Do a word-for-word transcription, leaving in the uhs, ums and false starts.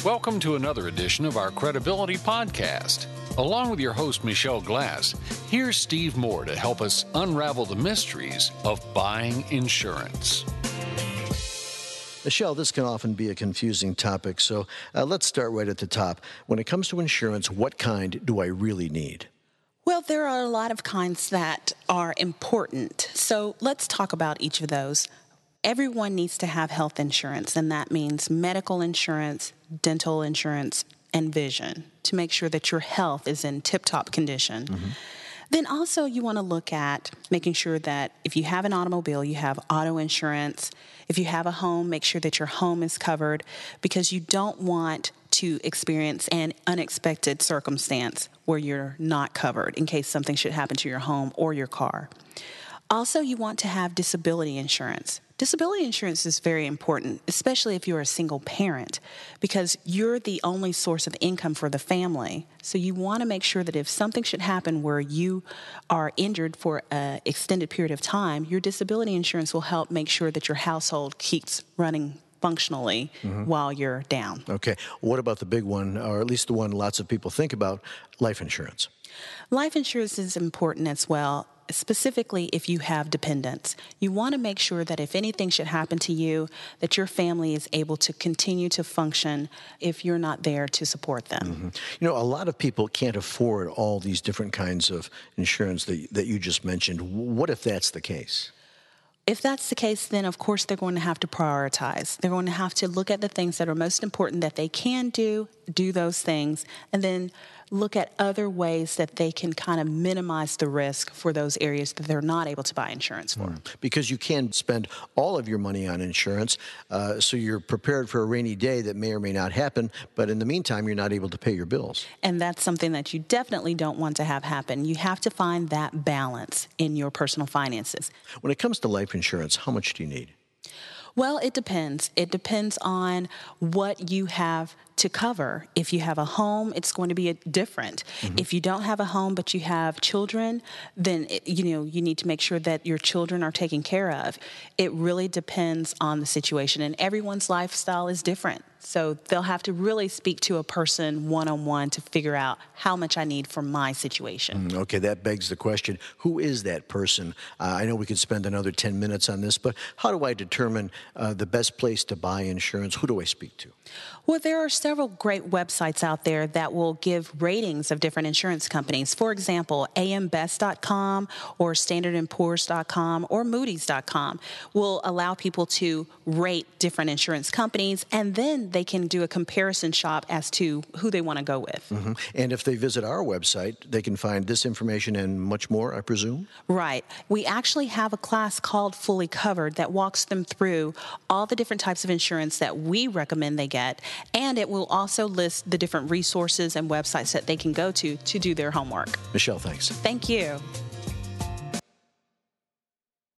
Welcome to another edition of our Credibility Podcast. Along with your host, Michelle Glass, here's Steve Moore to help us unravel the mysteries of buying insurance. Michelle, this can often be a confusing topic, so uh, let's start right at the top. When it comes to insurance, what kind do I really need? Well, there are a lot of kinds that are important, so let's talk about each of those. Everyone needs to have health insurance, and that means medical insurance, dental insurance, and vision to make sure that your health is in tip-top condition. Mm-hmm. Then also you want to look at making sure that if you have an automobile, you have auto insurance. If you have a home, make sure that your home is covered, because you don't want to experience an unexpected circumstance where you're not covered in case something should happen to your home or your car. Also, you want to have disability insurance. Disability insurance is very important, especially if you're a single parent, because you're the only source of income for the family. So you want to make sure that if something should happen where you are injured for an extended period of time, your disability insurance will help make sure that your household keeps running functionally mm-hmm. while you're down. Okay. What about the big one, or at least the one lots of people think about, life insurance? Life insurance is important as well. Specifically, if you have dependents, you want to make sure that if anything should happen to you, that your family is able to continue to function if you're not there to support them. Mm-hmm. You know, a lot of people can't afford all these different kinds of insurance that, that you just mentioned. What if that's the case? If that's the case, then of course they're going to have to prioritize. They're going to have to look at the things that are most important that they can do, do those things, and then look at other ways that they can kind of minimize the risk for those areas that they're not able to buy insurance for. Mm. Because you can spend all of your money on insurance, uh, so you're prepared for a rainy day that may or may not happen, but in the meantime, you're not able to pay your bills. And that's something that you definitely don't want to have happen. You have to find that balance in your personal finances. When it comes to life insurance, how much do you need? Well, it depends. It depends on what you have to cover. If you have a home, it's going to be different. Mm-hmm. If you don't have a home but you have children, then it, you know you need to make sure that your children are taken care of. It really depends on the situation, and everyone's lifestyle is different. So they'll have to really speak to a person one-on-one to figure out how much I need for my situation. Mm, okay, that begs the question, who is that person? Uh, I know we could spend another ten minutes on this, but how do I determine uh, the best place to buy insurance? Who do I speak to? Well, there are several great websites out there that will give ratings of different insurance companies. For example, A M Best dot com or Standard and Poor's dot com or Moody's dot com will allow people to rate different insurance companies, and then they can do a comparison shop as to who they want to go with. Mm-hmm. And if they visit our website, they can find this information and much more, I presume? Right. We actually have a class called Fully Covered that walks them through all the different types of insurance that we recommend they get, and it will also list the different resources and websites that they can go to to do their homework. Michelle, thanks. Thank you.